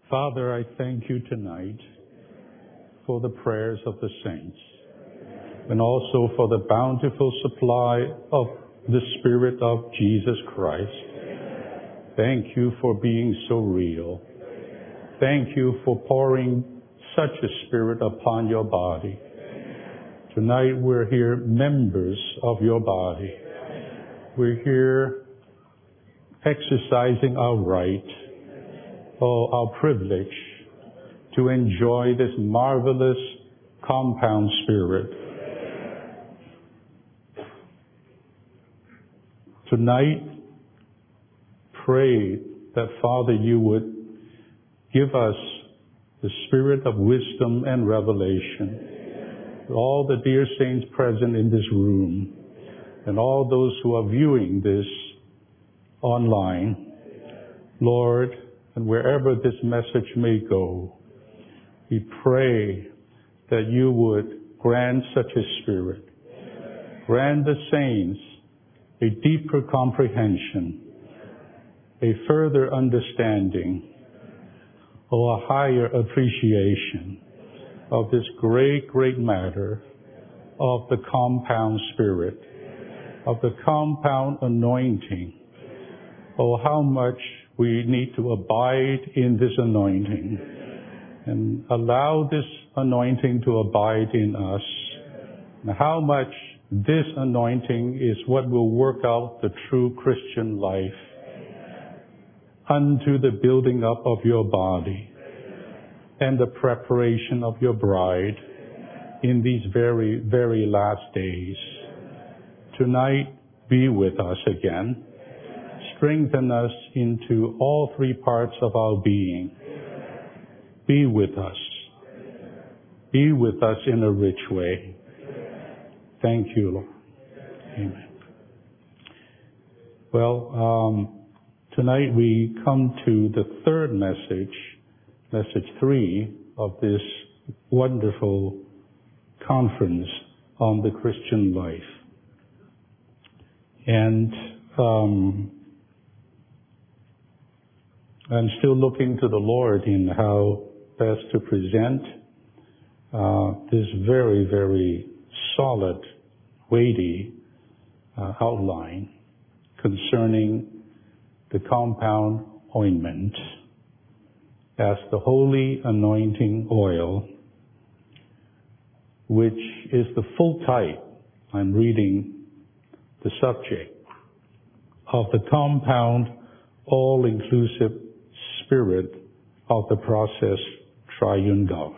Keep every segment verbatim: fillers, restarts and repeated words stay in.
Father, I thank you tonight for the prayers of the saints and also for the bountiful supply of the Spirit of Jesus Christ. Thank you for being so real. Thank you for pouring such a Spirit upon your body. Tonight we're here members of your body. We're here exercising our right, or our privilege, to enjoy this marvelous compound Spirit. Tonight, pray that, Father, you would give us the spirit of wisdom and revelation. All the dear saints present in this room and all those who are viewing this online, Lord, and wherever this message may go, we pray that you would grant such a spirit. Grant the saints a deeper comprehension, a further understanding, or a higher appreciation of this great, great matter of the compound Spirit, of the compound anointing, or how much we need to abide in this anointing and allow this anointing to abide in us, and how much this anointing is what will work out the true Christian life unto the building up of your body and the preparation of your bride in these very, very last days. Tonight, be with us again. Strengthen us into all three parts of our being. Be with us. Be with us in a rich way. Thank you, Lord. Amen. Well, um, tonight we come to the third message, message three of this wonderful conference on the Christian life. And um, I'm still looking to the Lord in how best to present uh, this very, very solid, weighty uh, outline concerning the compound ointment as the holy anointing oil, which is the full type, I'm reading the subject, of the compound, all-inclusive Spirit of the process triune God.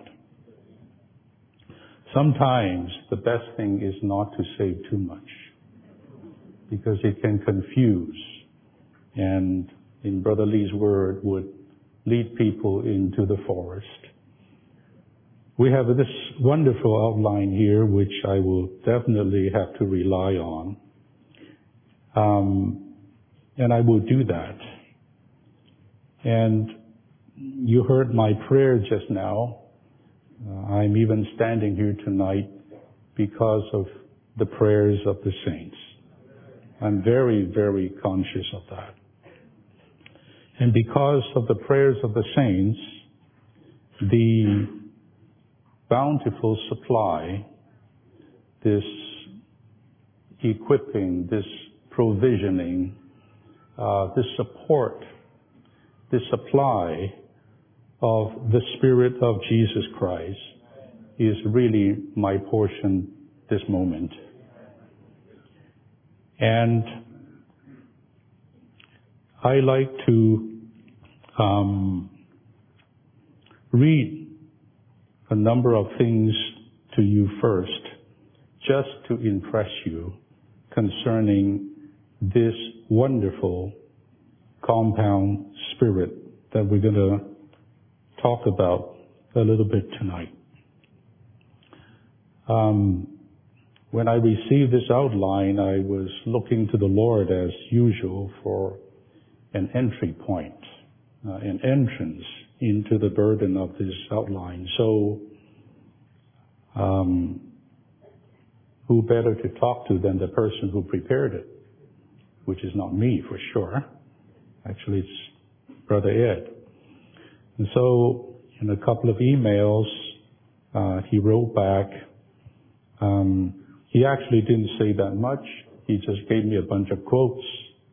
Sometimes the best thing is not to say too much, because it can confuse and, in Brother Lee's word, would lead people into the forest. We have this wonderful outline here, which I will definitely have to rely on. Um, and I will do that. And you heard my prayer just now. Uh, I'm even standing here tonight because of the prayers of the saints. I'm very, very conscious of that. And because of the prayers of the saints, the bountiful supply, this equipping, this provisioning, uh, this support, this supply of the Spirit of Jesus Christ is really my portion this moment. And I like to um, read a number of things to you first, just to impress you concerning this wonderful compound Spirit that we're going to talk about a little bit tonight. Um, when I received this outline, I was looking to the Lord as usual for an entry point, uh, an entrance into the burden of this outline. So, um, who better to talk to than the person who prepared it, which is not me for sure. Actually, it's Brother Ed. And so in a couple of emails, uh, he wrote back. Um, he actually didn't say that much. He just gave me a bunch of quotes.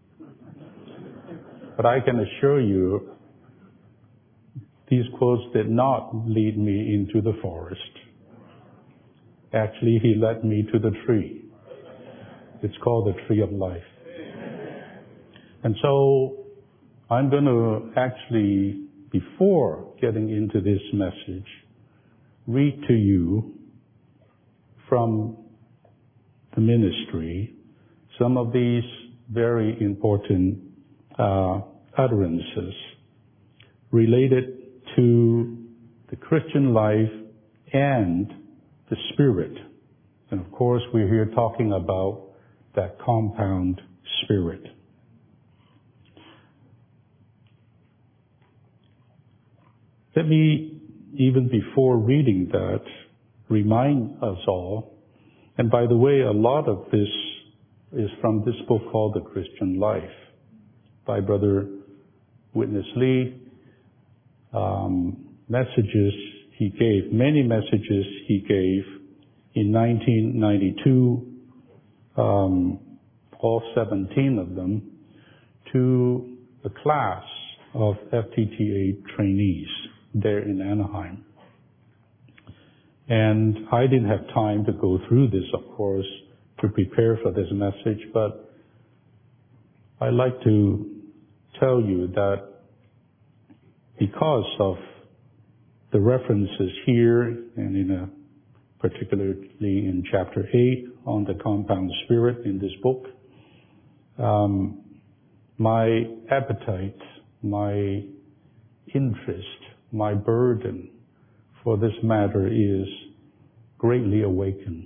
But I can assure you, these quotes did not lead me into the forest. Actually, he led me to the tree. It's called the tree of life. And so I'm going to actually, before getting into this message, read to you from the ministry some of these very important uh, utterances related to the Christian life and the Spirit. And of course, we're here talking about that compound spirit. Let me, even before reading that, remind us all, and by the way, a lot of this is from this book called The Christian Life by Brother Witness Lee. Um, messages he gave, many messages he gave in nineteen ninety-two, um, all seventeen of them, to a class of F T T A trainees there in Anaheim. And I didn't have time to go through this, of course, to prepare for this message, but I'd like to tell you that because of the references here, and in a, particularly in chapter eight on the compound spirit in this book, um, my appetite, my interest, my burden for this matter is greatly awakened.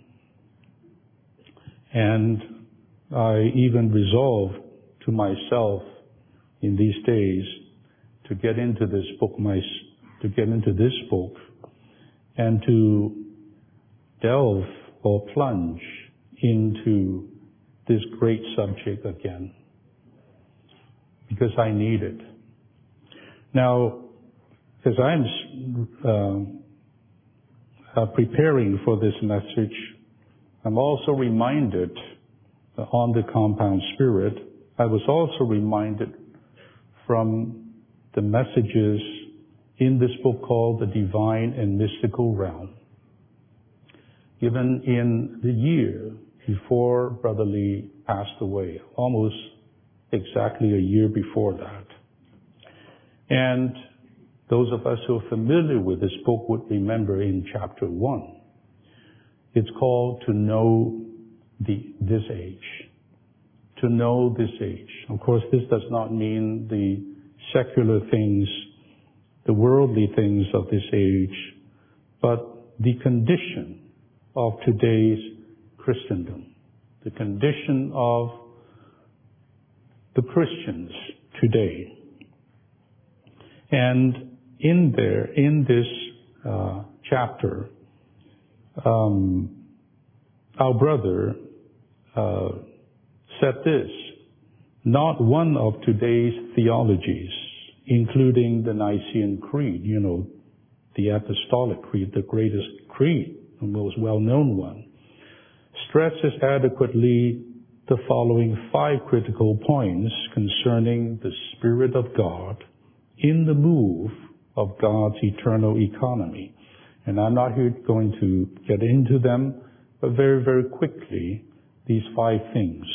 And I even resolved to myself in these days to get into this book, my, to get into this book and to delve or plunge into this great subject again, because I need it. Now, as I'm uh, uh, preparing for this message, I'm also reminded uh, on the compound spirit, I was also reminded from the messages in this book called The Divine and Mystical Realm, given in the year before Brother Lee passed away, almost exactly a year before that. And those of us who are familiar with this book would remember in chapter one, it's called To Know the, This Age. To know this age. Of course, this does not mean the secular things, the worldly things of this age, but the condition of today's Christendom, the condition of the Christians today. And in there, in this uh, chapter, um, our brother uh, said this: not one of today's theologies, including the Nicene Creed, you know, the Apostolic Creed, the greatest creed, the most well-known one, stresses adequately the following five critical points concerning the Spirit of God in the move of God's eternal economy. And I'm not here going to get into them, but very, very quickly, these five things.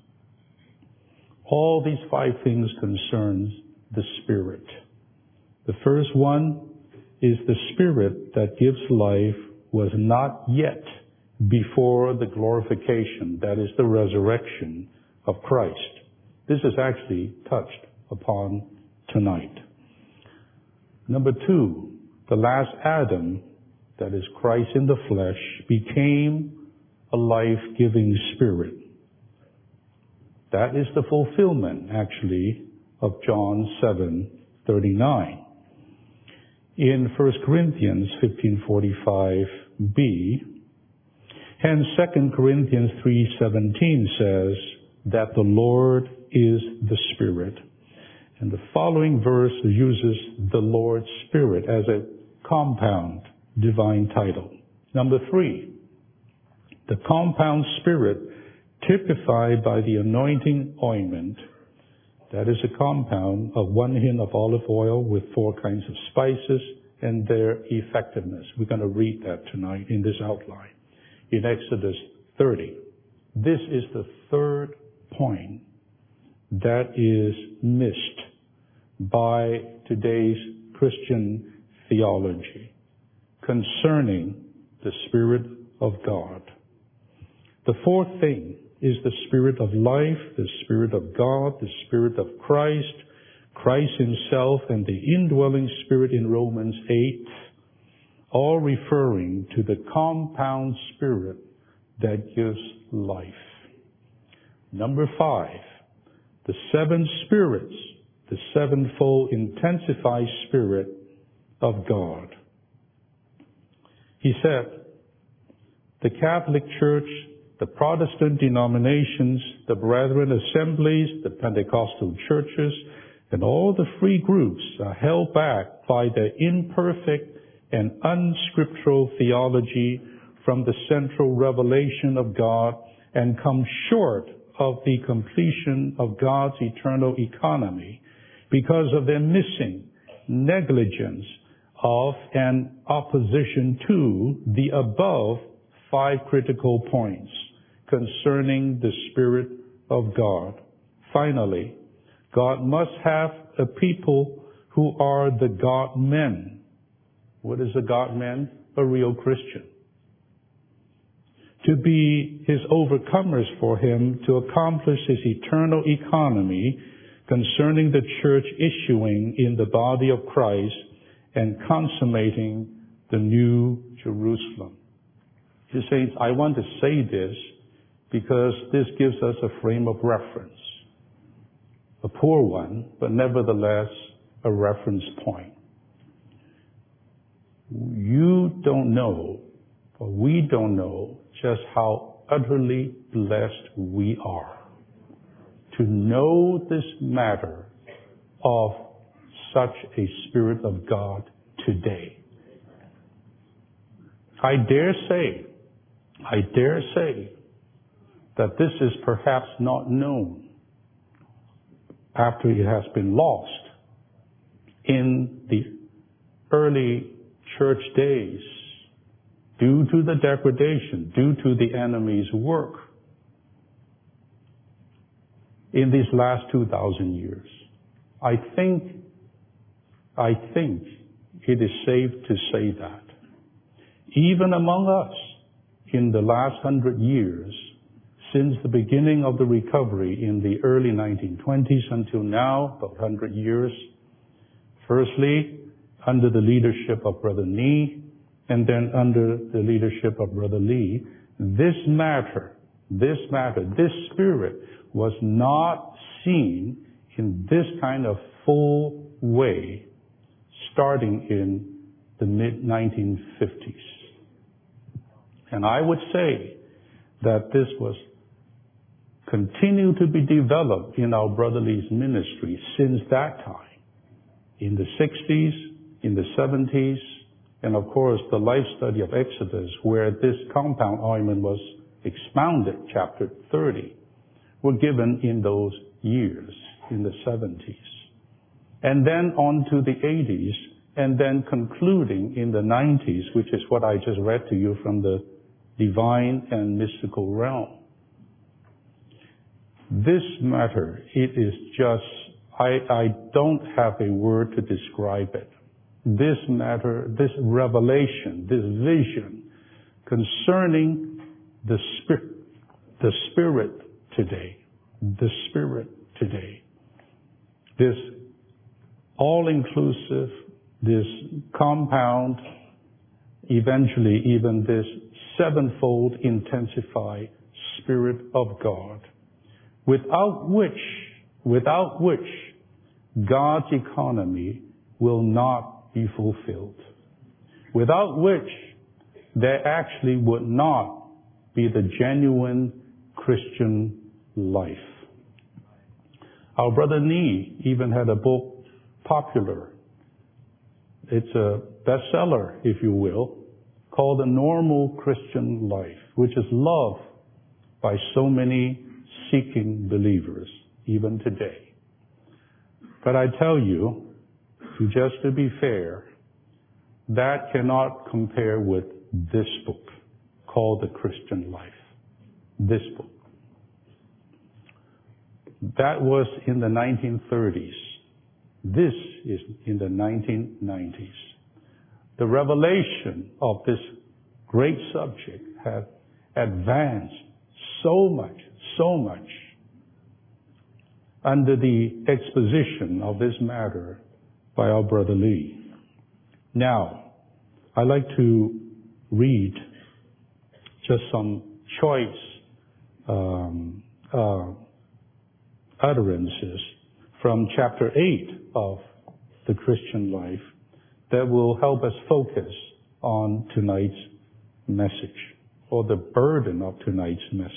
All these five things concern the Spirit. The first one is the Spirit that gives life was not yet before the glorification, that is the resurrection of Christ. This is actually touched upon tonight. Number two, the last Adam, that is Christ in the flesh, became a life-giving spirit. That is the fulfillment, actually, of John seven thirty-nine. In First Corinthians fifteen forty-five b, and Second Corinthians three seventeen says that the Lord is the Spirit. And the following verse uses the Lord's Spirit as a compound divine title. Number three, the compound Spirit typified by the anointing ointment. That is a compound of one hin of olive oil with four kinds of spices and their effectiveness. We're going to read that tonight in this outline in Exodus thirty. This is the third point that is missed by today's Christian theology concerning the Spirit of God. The fourth thing is the Spirit of life, the Spirit of God, the Spirit of Christ, Christ Himself, and the indwelling Spirit in Romans eight, all referring to the compound Spirit that gives life. Number five, the seven spirits, the sevenfold intensified Spirit of God. He said, the Catholic Church, the Protestant denominations, the Brethren assemblies, the Pentecostal churches, and all the free groups are held back by their imperfect and unscriptural theology from the central revelation of God and come short of the completion of God's eternal economy because of their missing negligence of and opposition to the above five critical points concerning the Spirit of God. Finally, God must have a people who are the God men. What is a God man? A real Christian. To be His overcomers for Him to accomplish His eternal economy concerning the church issuing in the body of Christ and consummating the new Jerusalem. You say, I want to say this because this gives us a frame of reference. A poor one, but nevertheless a reference point. You don't know, or we don't know, just how utterly blessed we are to know this matter of such a Spirit of God today. I dare say, I dare say that this is perhaps not known after it has been lost in the early church days due to the degradation, due to the enemy's work in these last two thousand years. I think, I think it is safe to say that even among us in the last hundred years, since the beginning of the recovery in the early nineteen twenties until now, about one hundred years, firstly, under the leadership of Brother Nee, and then under the leadership of Brother Lee, this matter, this matter, this Spirit was not seen in this kind of full way starting in the mid nineteen fifties. And I would say that this was continued to be developed in our Brother Lee's ministry since that time, in the sixties, in the seventies, and of course the life study of Exodus, where this compound ointment was expounded, chapter thirty, were given in those years, in the seventies. And then on to the eighties, and then concluding in the nineties, which is what I just read to you from the divine and mystical realm. This matter, it is just, I, I don't have a word to describe it. This matter, this revelation, this vision concerning the Spirit, the Spirit today, the Spirit today, this all-inclusive, this compound, eventually even this sevenfold intensified Spirit of God, without which, without which God's economy will not be fulfilled, without which there actually would not be the genuine Christian life. Our brother Nee even had a book popular. It's a bestseller, if you will, called The Normal Christian Life, which is loved by so many seeking believers, even today. But I tell you, to just to be fair, that cannot compare with this book called The Christian Life. This book. That was in the nineteen thirties. This is in the nineteen nineties. The revelation of this great subject has advanced so much, so much under the exposition of this matter by our brother Lee. Now, I'd like to read just some choice um, uh, utterances from chapter eight of the Christian Life that will help us focus on tonight's message, or the burden of tonight's message.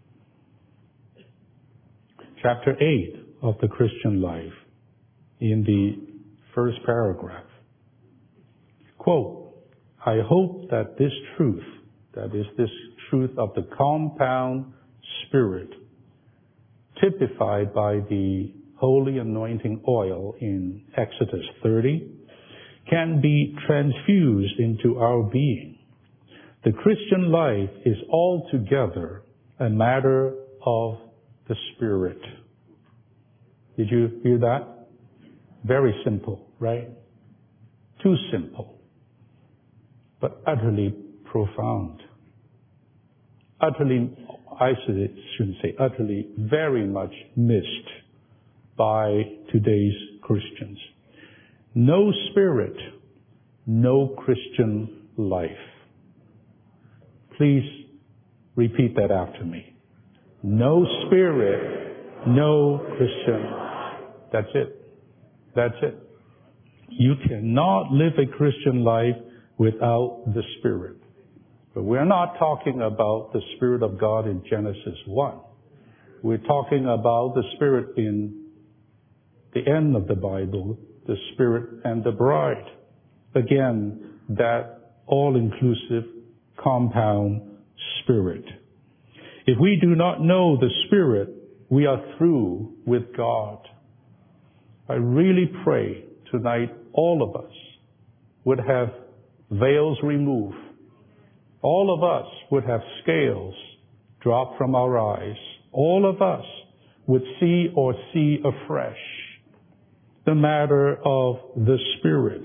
Chapter eight of the Christian Life, in the first paragraph. Quote, I hope that this truth, that is this truth of the compound Spirit, typified by the holy anointing oil in Exodus thirty, can be transfused into our being. The Christian life is altogether a matter of the Spirit. Did you hear that? Very simple, right? Too simple, but utterly profound. Utterly, I shouldn't say utterly, very much missed by today's Christians. No Spirit, no Christian life. Please repeat that after me. No Spirit, no Christian. That's it. That's it. You cannot live a Christian life without the Spirit. But we're not talking about the Spirit of God in Genesis one. We're talking about the Spirit in the end of the Bible, the Spirit and the bride. Again, that all-inclusive compound Spirit. If we do not know the Spirit, we are through with God. I really pray tonight all of us would have veils removed. All of us would have scales dropped from our eyes. All of us would see or see afresh the matter of the Spirit.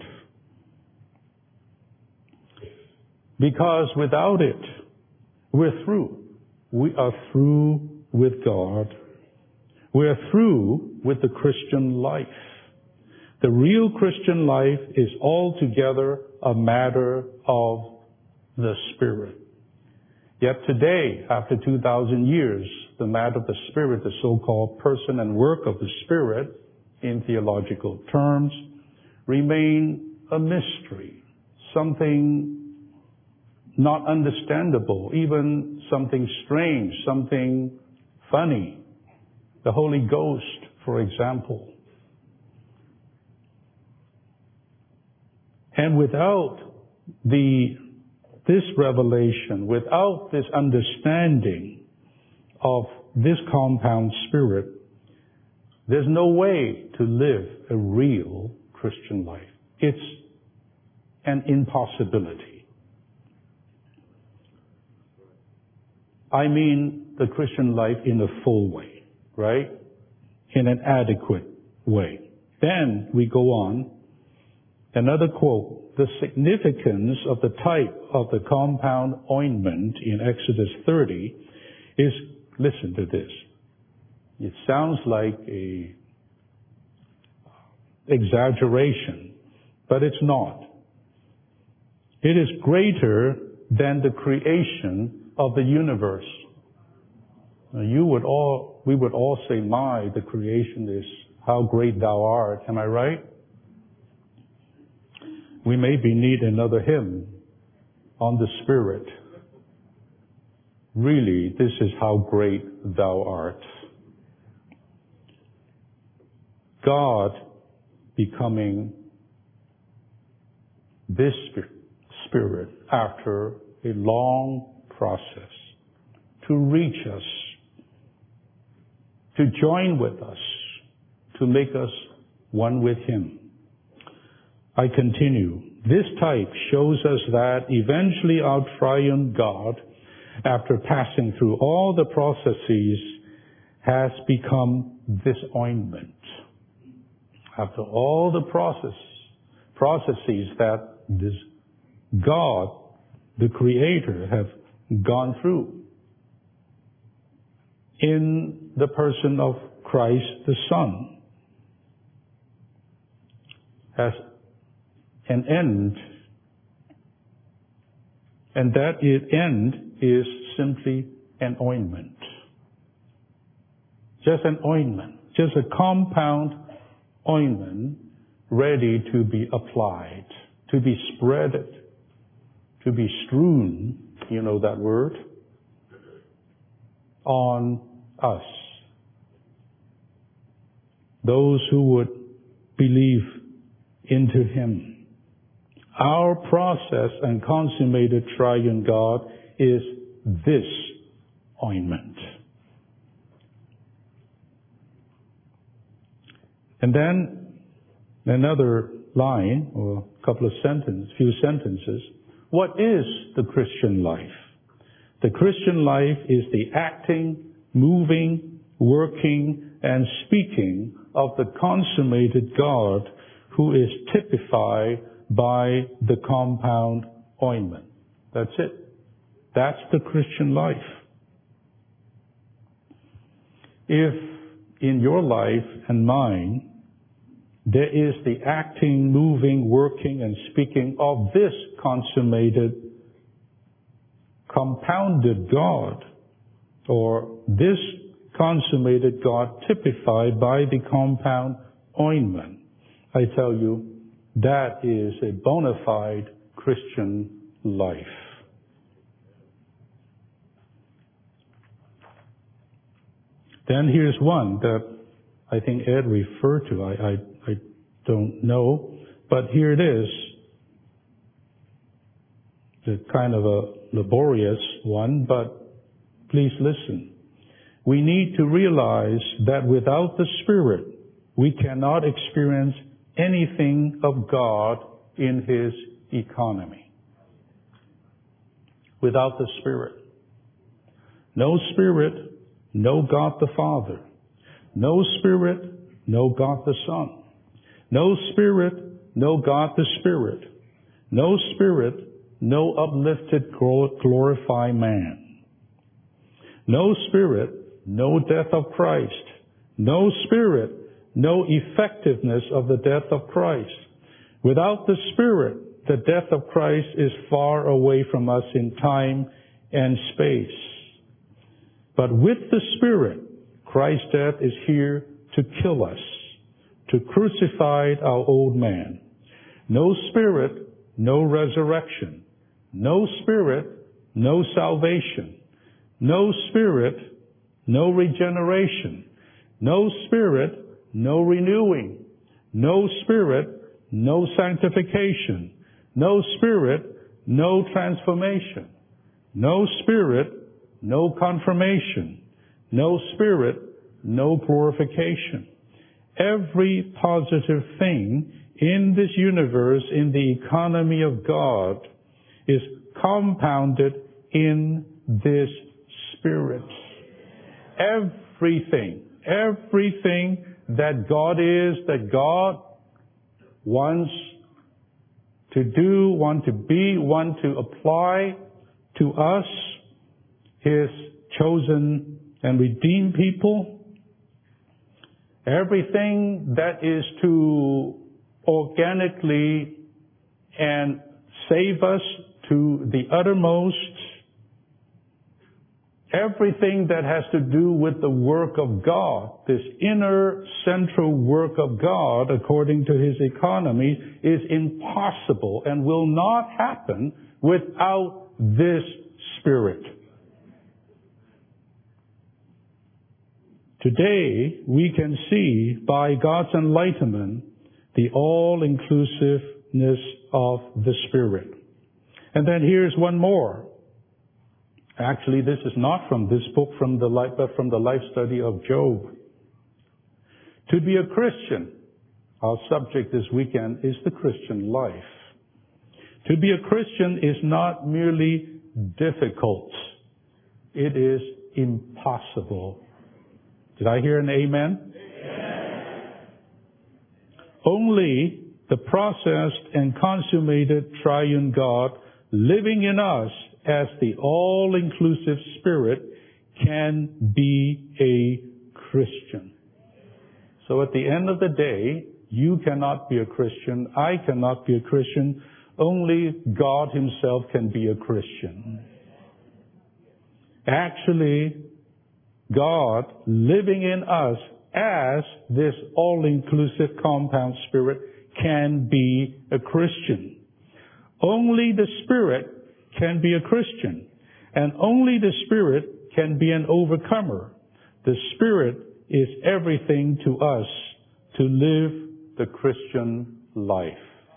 Because without it, we're through. We are through with God. We're through with the Christian life. The real Christian life is altogether a matter of the Spirit. Yet today, after two thousand years, the matter of the Spirit, the so-called person and work of the Spirit, in theological terms, remain a mystery, something not understandable, even something strange, something funny. The Holy Ghost, for example. And without the this revelation, without this understanding of this compound Spirit, there's no way to live a real Christian life. It's an impossibility. I mean the Christian life in a full way, right? In an adequate way. Then we go on. Another quote. The significance of the type of the compound ointment in Exodus thirty is, listen to this. It sounds like a exaggeration, but it's not. It is greater than the creation of the universe. Now you would all, we would all say, my, the creation is how great thou art. Am I right? We maybe need another hymn on the Spirit. Really, this is how great thou art. God becoming this Spirit after a long process to reach us, to join with us, to make us one with Him. I continue. This type shows us that eventually our triune God, after passing through all the processes, has become this ointment. After all the process, processes that this God, the Creator, have gone through in the person of Christ the Son, has an end, and that end is simply an ointment. Just an ointment, just a compound ointment ready to be applied, to be spreaded, to be strewn, you know that word, on us. Those who would believe into Him. Our process and consummated triune God is this ointment. And then another line, or a couple of sentences, few sentences. What is the Christian life? The Christian life is the acting, moving, working, and speaking of the consummated God who is typified by the compound ointment. That's it. That's the Christian life. If in your life and mine, there is the acting, moving, working, and speaking of this consummated, compounded God, or this consummated God typified by the compound ointment, I tell you, that is a bona fide Christian life. Then here's one that I think Ed referred to. I, I, I don't know, but here it is. It's kind of a laborious one, but please listen. We need to realize that without the Spirit, we cannot experience anything of God in His economy. Without the Spirit. No Spirit, no God the Father. No Spirit, no God the Son. No Spirit, no God the Spirit. No Spirit, no uplifted, glorified man. No Spirit, no death of Christ. No Spirit, no effectiveness of the death of Christ. Without the Spirit, the death of Christ is far away from us in time and space. But with the Spirit, Christ's death is here to kill us, to crucify our old man. No Spirit, no resurrection. No Spirit, no salvation. No Spirit, no regeneration. No Spirit, no renewing. No Spirit, no sanctification. No Spirit, no transformation. No Spirit, no confirmation. No Spirit, no glorification. Every positive thing in this universe, in the economy of God, is compounded in this Spirit. Everything, everything that God is, that God wants to do, want to be, want to apply to us, His chosen and redeemed people. Everything that is to organically and save us to the uttermost. Everything that has to do with the work of God, this inner central work of God according to His economy, is impossible and will not happen without this Spirit. Today, we can see by God's enlightenment the all-inclusiveness of the Spirit. And then here's one more. Actually, this is not from this book, from the life, but from the life study of Job. To be a Christian, our subject this weekend is the Christian life. To be a Christian is not merely difficult. It is impossible. Did I hear an amen? Amen. Only the processed and consummated triune God living in us as the all-inclusive Spirit can be a Christian. So at the end of the day, you cannot be a Christian. I cannot be a Christian. Only God Himself can be a Christian. Actually, God living in us as this all-inclusive compound Spirit can be a Christian. Only the Spirit can be a Christian. And only the Spirit can be an overcomer. The Spirit is everything to us to live the Christian life.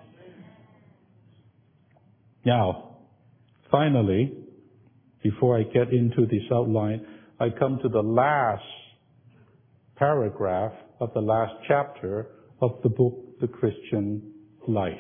Now, finally, before I get into this outline, I come to the last paragraph of the last chapter of the book, The Christian Life.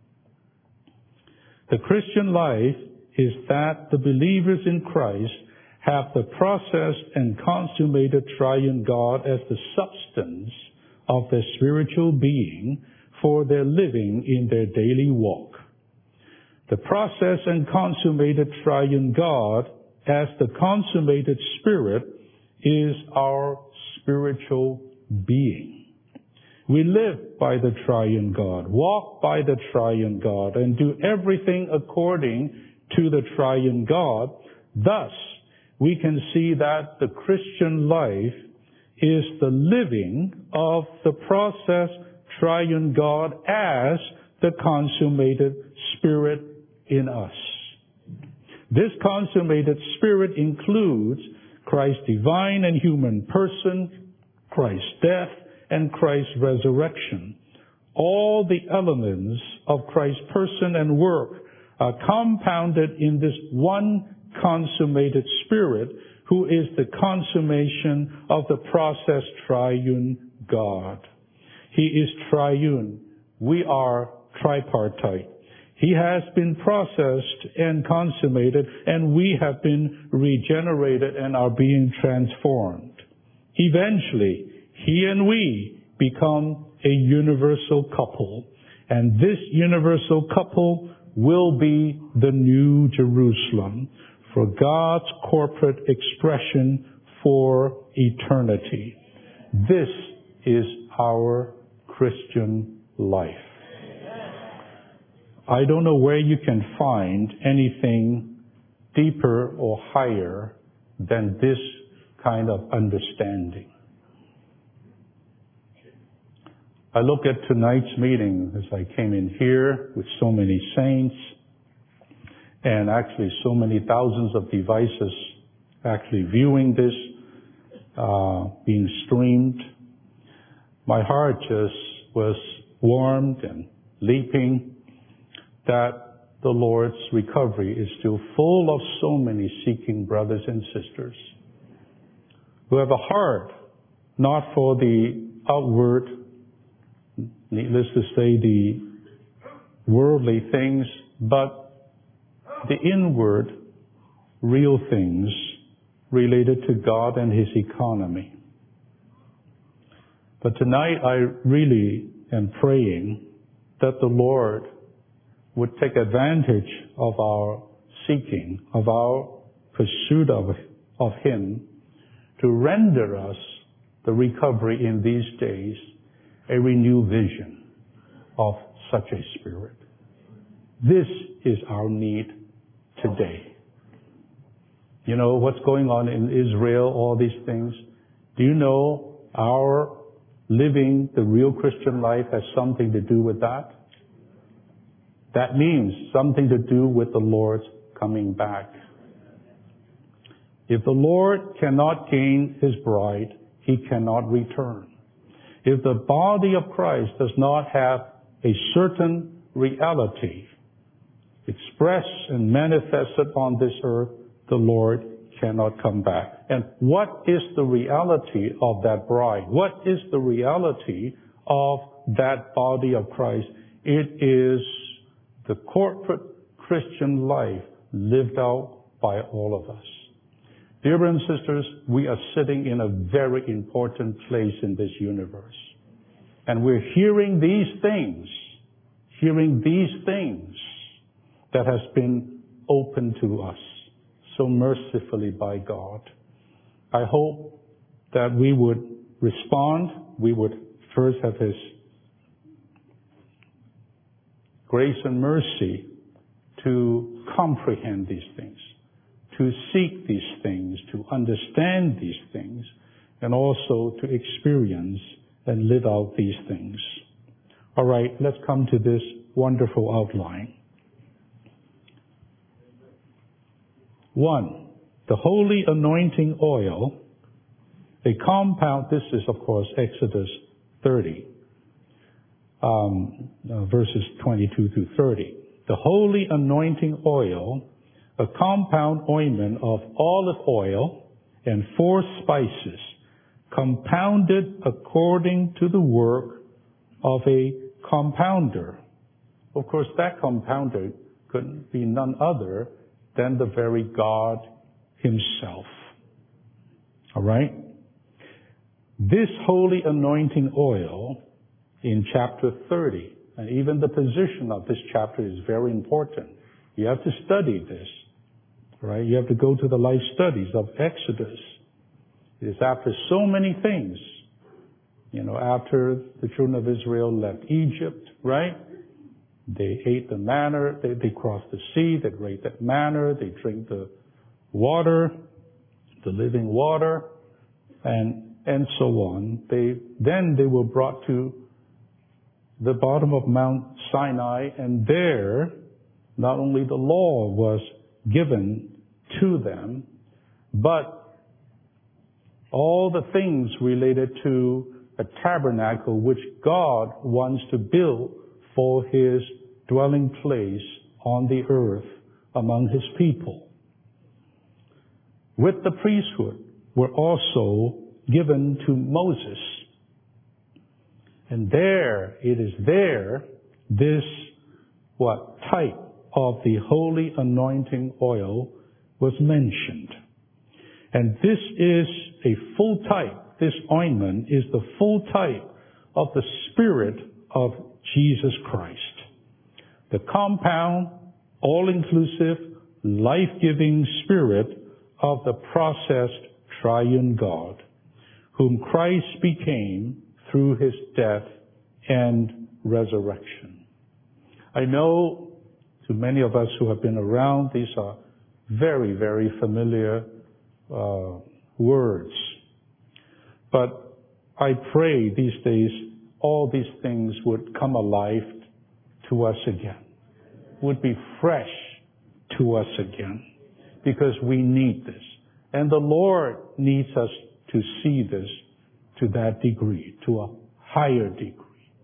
The Christian life is that the believers in Christ have the processed and consummated triune God as the substance of their spiritual being for their living in their daily walk. The processed and consummated triune God as the consummated Spirit is our spiritual being. We live by the triune God, walk by the triune God, and do everything according to the triune God. Thus, we can see that the Christian life is the living of the processed triune God as the consummated Spirit in us. This consummated Spirit includes Christ's divine and human person, Christ's death, and Christ's resurrection. All the elements of Christ's person and work are compounded in this one consummated Spirit, who is the consummation of the processed triune God. He is triune. We are tripartite. He has been processed and consummated, and we have been regenerated and are being transformed. Eventually, He and we become a universal couple, and this universal couple will be the New Jerusalem for God's corporate expression for eternity. This is our Christian life. I don't know where you can find anything deeper or higher than this kind of understanding. I look at tonight's meeting as I came in here with so many saints and actually so many thousands of devices actually viewing this, uh, being streamed. My heart just was warmed and leaping that the Lord's recovery is still full of so many seeking brothers and sisters who have a heart not for the outward, needless to say, the worldly things, but the inward, real things related to God and His economy. But tonight I really am praying that the Lord would take advantage of our seeking, of our pursuit of, of Him, to render us the recovery in these days, a renewed vision of such a Spirit. This is our need today. You know what's going on in Israel, all these things? Do you know our living the real Christian life has something to do with that? That means something to do with the Lord's coming back. If the Lord cannot gain His bride, He cannot return. If the body of Christ does not have a certain reality expressed and manifested on this earth, the Lord cannot come back. And what is the reality of that bride? What is the reality of that body of Christ? It is the corporate Christian life lived out by all of us. Dear brothers and sisters, we are sitting in a very important place in this universe. And we're hearing these things, hearing these things that has been opened to us so mercifully by God. I hope that we would respond. We would first have His grace and mercy to comprehend these things, to seek these things, to understand these things, and also to experience and live out these things. All right, let's come to this wonderful outline. One, the holy anointing oil, a compound, this is of course Exodus thirty, um, uh, verses twenty-two through thirty. The holy anointing oil, a compound ointment of olive oil and four spices, compounded according to the work of a compounder. Of course, that compounder could be none other than the very God Himself. All right? This holy anointing oil in chapter thirty, and even the position of this chapter is very important. You have to study this, right? You have to go to the life studies of Exodus. It is after so many things, you know, after the children of Israel left Egypt, right? They ate the manna, they, they crossed the sea, they ate that manna, they drink the water, the living water, and and so on. They then they were brought to the bottom of Mount Sinai, and there not only the law was given to them, but all the things related to a tabernacle which God wants to build for His dwelling place on the earth among His people. With the priesthood were also given to Moses. And there, it is there, this, what, type of the holy anointing oil was mentioned. And this is a full type, this ointment is the full type of the Spirit of Jesus Christ. The compound, all-inclusive, life-giving Spirit of the processed triune God, whom Christ became through His death and resurrection. I know to many of us who have been around, these are very, very familiar uh, words. But I pray these days all these things would come alive to us again, would be fresh to us again, because we need this. And the Lord needs us to see this to that degree, to a higher degree.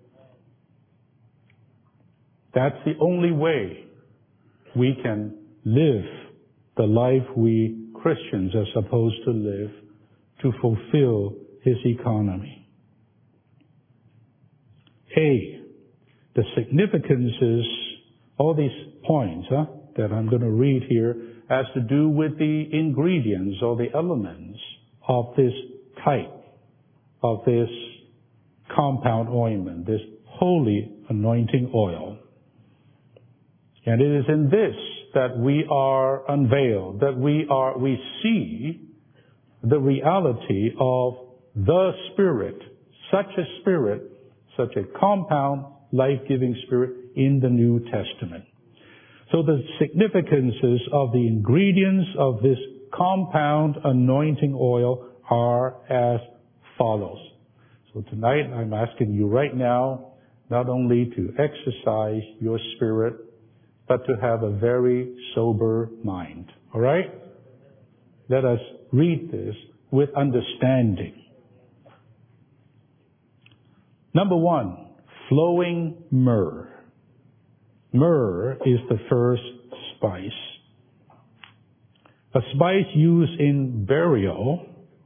That's the only way we can live the life we Christians are supposed to live to fulfill His economy. A, the significance is all these points huh, that I'm going to read here has to do with the ingredients or the elements of this type, of this compound ointment, this holy anointing oil. And it is in this that we are unveiled, that we are, we see the reality of the Spirit, such a Spirit, such a compound, life-giving Spirit in the New Testament. So the significances of the ingredients of this compound anointing oil are as follows. So tonight I'm asking you right now not only to exercise your spirit, but to have a very sober mind. All right? Let us read this with understanding. Number one, flowing myrrh. Myrrh is the first spice. A spice used in burial.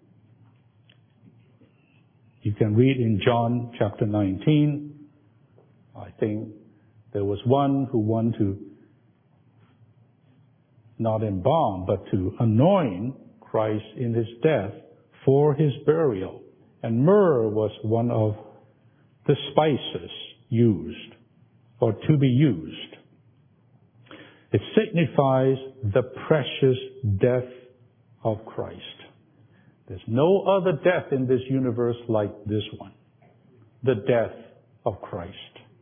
You can read in John chapter nineteen. I think there was one who wanted to not embalm, but to anoint Christ in his death for his burial. And myrrh was one of the spices used, or to be used. It signifies the precious death of Christ. There's no other death in this universe like this one. The death of Christ.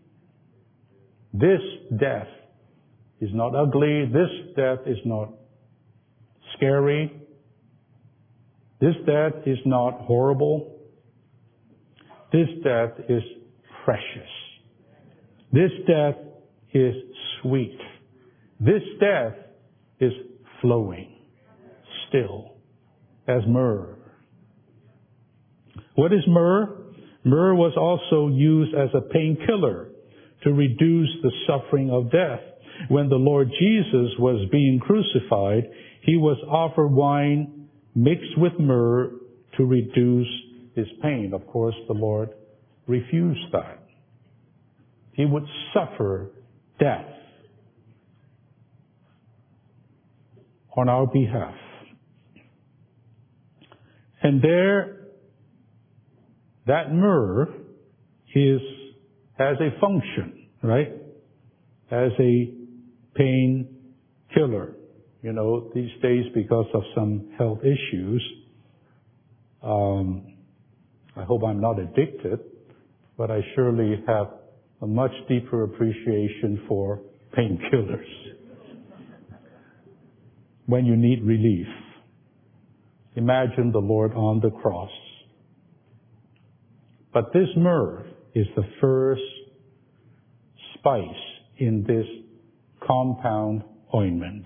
This death is not ugly. This death is not scary. This death is not horrible. This death is precious. This death is sweet. This death is flowing still as myrrh. What is myrrh? Myrrh was also used as a painkiller to reduce the suffering of death. When the Lord Jesus was being crucified, he was offered wine mixed with myrrh to reduce his pain. Of course, the Lord refused that. He would suffer death on our behalf. And there, that myrrh is, has a function, right? As a pain killer. You know, these days, because of some health issues, um, I hope I'm not addicted, but I surely have a much deeper appreciation for painkillers when you need relief. Imagine the Lord on the cross. But this myrrh is the first spice in this compound ointment,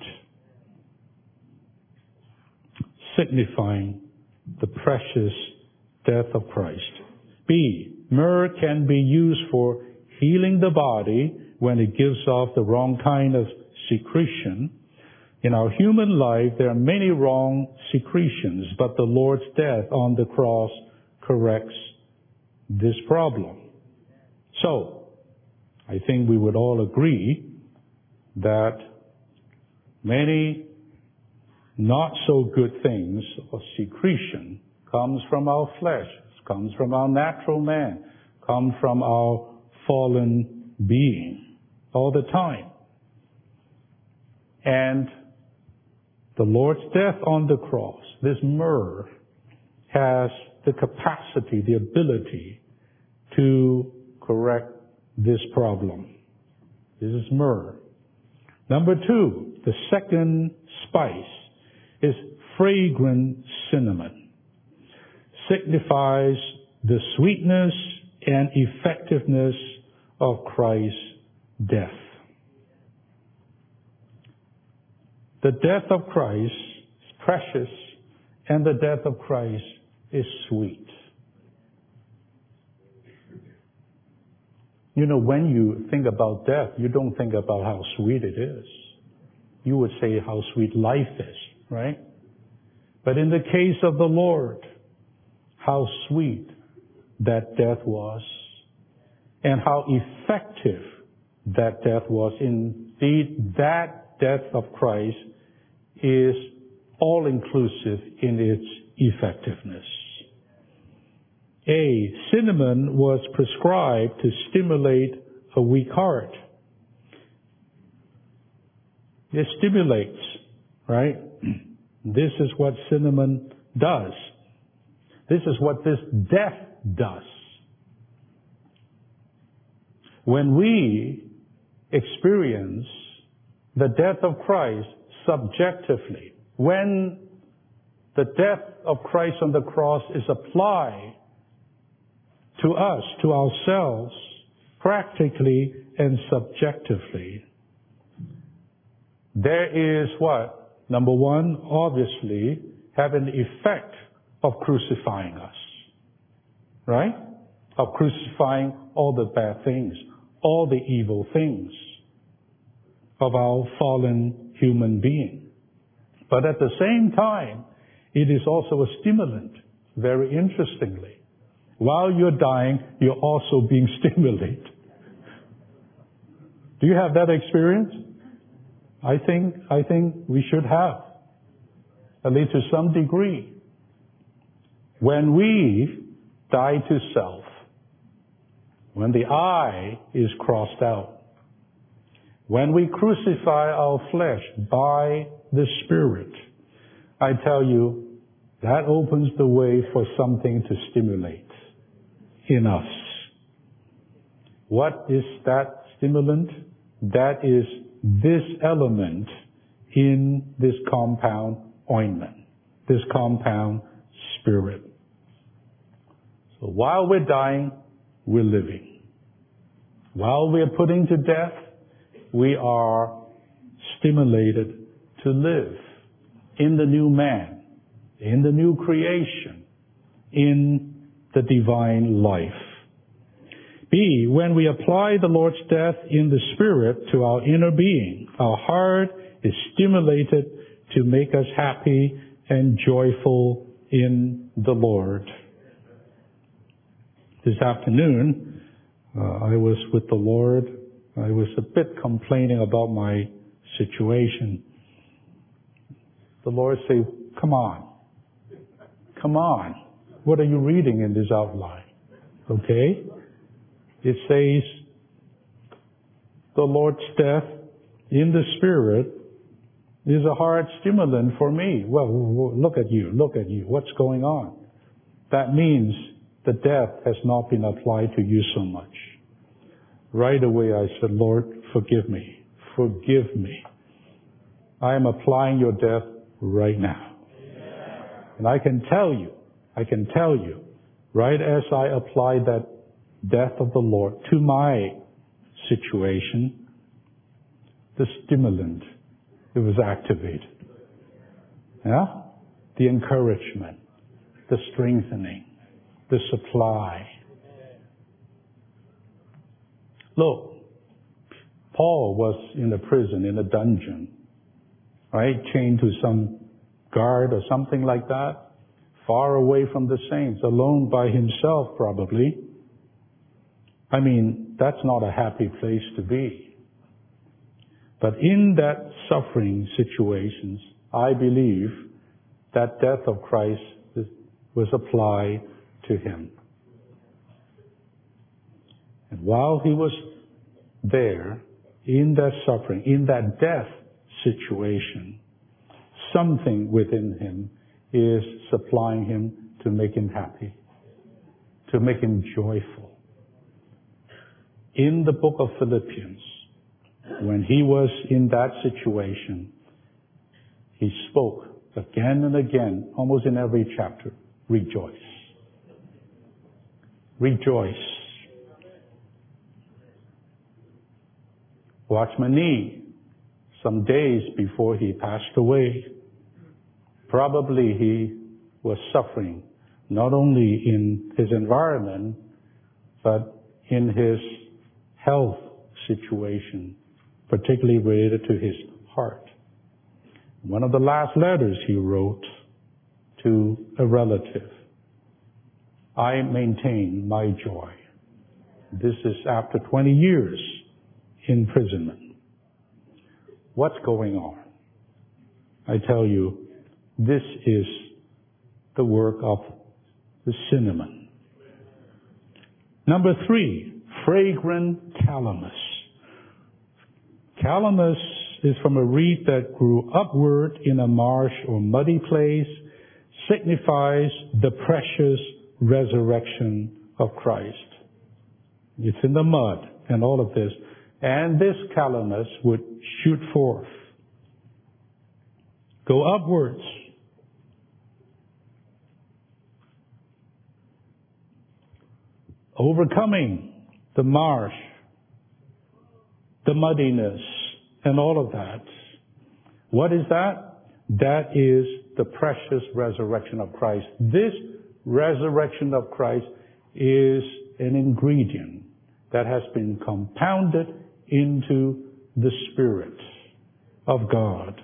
signifying the precious death of Christ. B, myrrh can be used for healing the body when it gives off the wrong kind of secretion. In our human life, there are many wrong secretions, but the Lord's death on the cross corrects this problem. So, I think we would all agree that many not so good things or secretion comes from our flesh, comes from our natural man, comes from our fallen being all the time. And the Lord's death on the cross, this myrrh, has the capacity, the ability to correct this problem. This is myrrh. Number two, the second spice is fragrant cinnamon. Signifies the sweetness and effectiveness of Christ's death. The death of Christ is precious, and the death of Christ is sweet. You know, when you think about death, you don't think about how sweet it is. You would say how sweet life is, right? But in the case of the Lord, how sweet that death was, and how effective that death was. Indeed, that death of Christ is all-inclusive in its effectiveness. A, cinnamon was prescribed to stimulate a weak heart. It stimulates, right? This is what cinnamon does. This is what this death does. When we experience the death of Christ subjectively, when the death of Christ on the cross is applied to us, to ourselves, practically and subjectively, there is what? Number one, obviously, have an effect of crucifying us. Right? of crucifying all the bad things, all the evil things of our fallen human being. But at the same time, it is also a stimulant, very interestingly. While you're dying, you're also being stimulated. Do you have that experience? I think, I think we should have, at least to some degree. When we die to self, when the I is crossed out, when we crucify our flesh by the Spirit, I tell you, that opens the way for something to stimulate in us. What is that stimulant? That is this element in this compound ointment, this compound spirit. So while we're dying, we're living. While we're putting to death, we are stimulated to live in the new man, in the new creation, in the divine life. B, when we apply the Lord's death in the Spirit to our inner being, our heart is stimulated to make us happy and joyful in the Lord. This afternoon, uh, I was with the Lord. I was a bit complaining about my situation. The Lord said, come on. Come on. What are you reading in this outline? Okay? It says, the Lord's death in the Spirit is a hard stimulant for me. Well, look at you. Look at you. What's going on? That means the death has not been applied to you so much. Right away I said, Lord, forgive me. Forgive me. I am applying your death right now. And I can tell you, I can tell you, right as I apply that death of the Lord to my situation, the stimulant, it was activated. Yeah? The encouragement, the strengthening, the supply. Look, Paul was in a prison, in a dungeon, right? Chained to some guard or something like that, far away from the saints, alone by himself probably. I mean, that's not a happy place to be. But in that suffering situations, I believe that death of Christ was applied to him. And while he was there, in that suffering, in that death situation, something within him is supplying him to make him happy, to make him joyful. In the book of Philippians, when he was in that situation, he spoke again and again, almost in every chapter, rejoice. Rejoice. Watchman Nee, some days before he passed away, probably he was suffering not only in his environment, but in his health situation, particularly related to his heart. One of the last letters he wrote to a relative, I maintain my joy. This is after twenty years imprisonment. What's going on? I tell you, this is the work of the cinnamon. Number three, fragrant calamus. Calamus is from a reed that grew upward in a marsh or muddy place, signifies the precious resurrection of Christ. It's in the mud and all of this. And this calamus would shoot forth, go upwards. Overcoming the marsh, the muddiness, and all of that. What is that? That is the precious resurrection of Christ. This resurrection of Christ is an ingredient that has been compounded into the Spirit of God.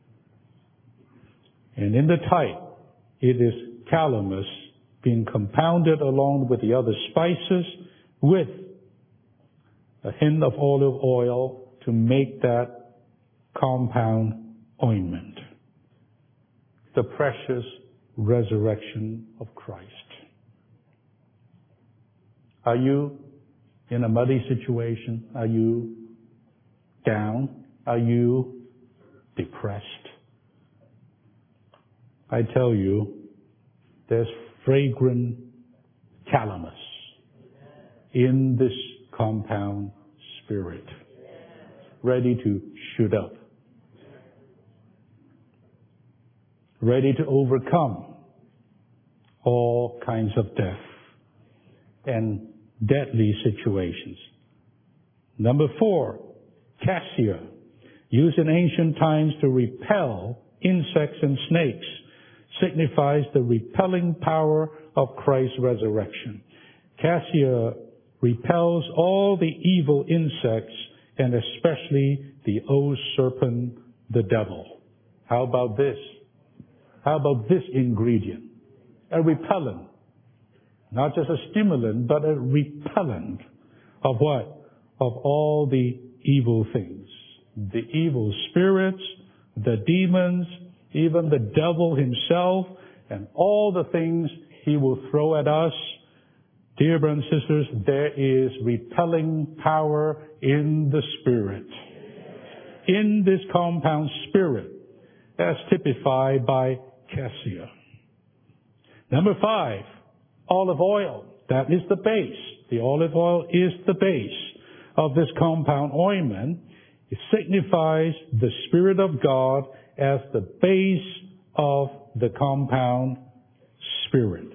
And in the type, it is calamus being compounded along with the other spices with a hint of olive oil to make that compound ointment. The precious resurrection of Christ. Are you in a muddy situation? Are you down? Are you depressed? I tell you, there's fragrant calamus in this compound Spirit, ready to shoot up, ready to overcome all kinds of death and deadly situations. Number four, cassia, used in ancient times to repel insects and snakes, signifies the repelling power of Christ's resurrection. Cassia repels all the evil insects and especially the old serpent, the devil. How about this? How about this ingredient? A repellent. Not just a stimulant, but a repellent of what? Of all the evil things. The evil spirits, the demons, even the devil himself, and all the things he will throw at us. Dear brothers and sisters, there is repelling power in the Spirit. In this compound Spirit, as typified by cassia. Number five, olive oil. That is the base. The olive oil is the base of this compound ointment. It signifies the Spirit of God as the base of the compound Spirit.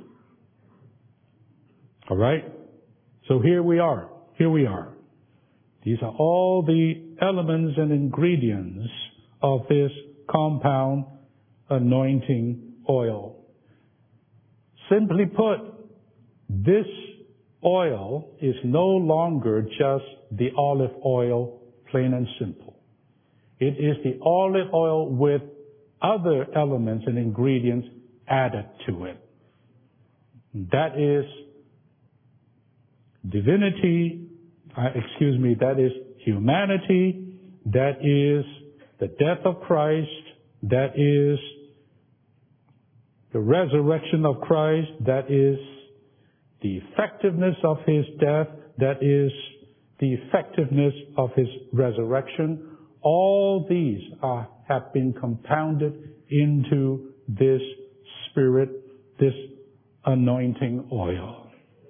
All right? So here we are. Here we are. These are all the elements and ingredients of this compound anointing oil. Simply put, this oil is no longer just the olive oil, plain and simple. It is the olive oil with other elements and ingredients added to it. That is divinity, uh, excuse me, that is humanity, that is the death of Christ, that is the resurrection of Christ, that is the effectiveness of His death, that is the effectiveness of His resurrection. All these are, have been compounded into this Spirit, this anointing oil.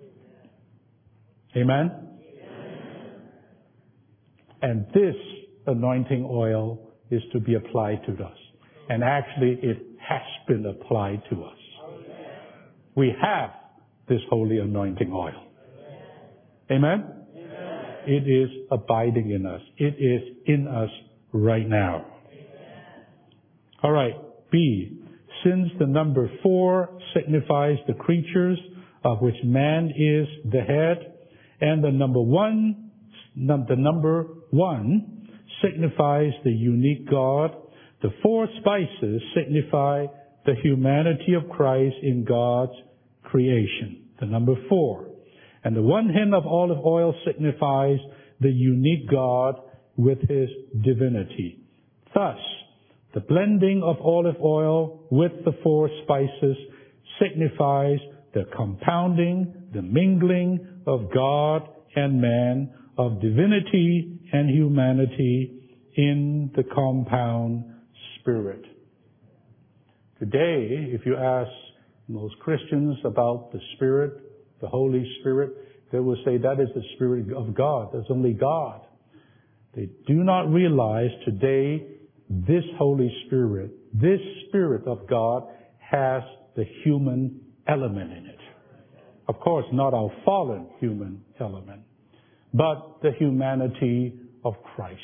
Amen? Amen? And this anointing oil is to be applied to us. And actually, it has been applied to us. We have this holy anointing oil. Amen? Amen? It is abiding in us. It is in us right now. Amen. All right. B. Since the number four signifies the creatures of which man is the head, and the number one, the number one signifies the unique God, the four spices signify the humanity of Christ in God's creation. The number four. And the one hint of olive oil signifies the unique God with His divinity. Thus, the blending of olive oil with the four spices signifies the compounding, the mingling of God and man, of divinity and humanity in the compound Spirit. Today, if you ask most Christians about the Spirit, the Holy Spirit, they will say that is the Spirit of God. That's only God. They do not realize today this Holy Spirit, this Spirit of God has the human element in it. Of course, not our fallen human element, but the humanity of Christ.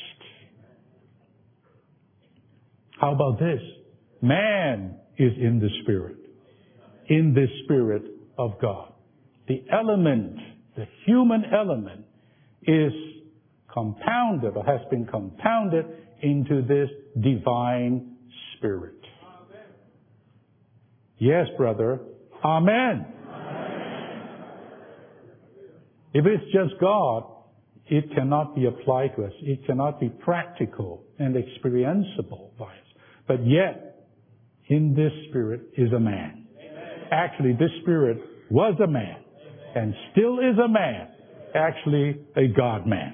How about this? Man is in the Spirit, in the Spirit of God. The element, the human element is compounded or has been compounded into this divine spirit. Amen. Yes, brother. Amen. Amen. If it's just God, it cannot be applied to us. It cannot be practical and experienceable by us. But yet, in this spirit is a man. Amen. Actually, this spirit was a man. Amen. And still is a man. Actually, a God-man.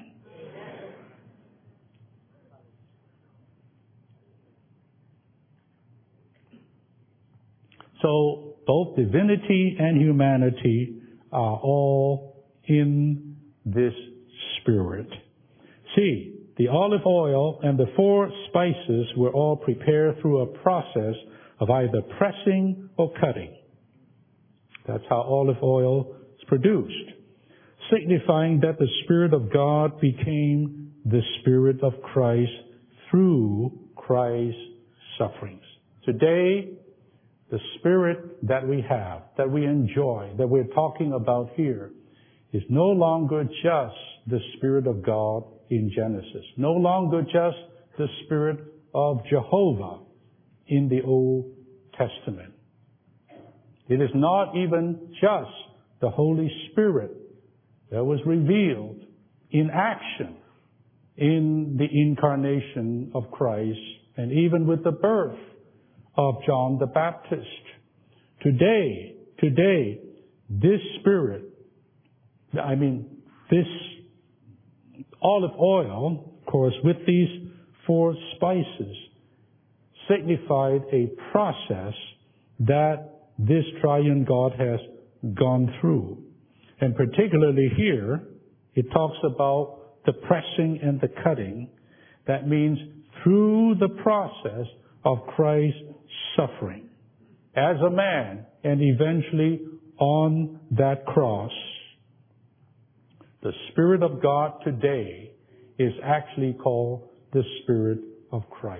So, both divinity and humanity are all in this spirit. See, the olive oil and the four spices were all prepared through a process of either pressing or cutting. That's how olive oil is produced, signifying that the Spirit of God became the Spirit of Christ through Christ's sufferings. Today, the Spirit that we have, that we enjoy, that we're talking about here, is no longer just the Spirit of God in Genesis. No longer just the Spirit of Jehovah in the Old Testament. It is not even just the Holy Spirit that was revealed in action in the incarnation of Christ and even with the birth of John the Baptist. Today, today, this Spirit, I mean, this olive oil, of course, with these four spices, signified a process that this triune God has gone through. And particularly here, it talks about the pressing and the cutting. That means through the process of Christ's suffering as a man and eventually on that cross. The Spirit of God today is actually called the Spirit of Christ.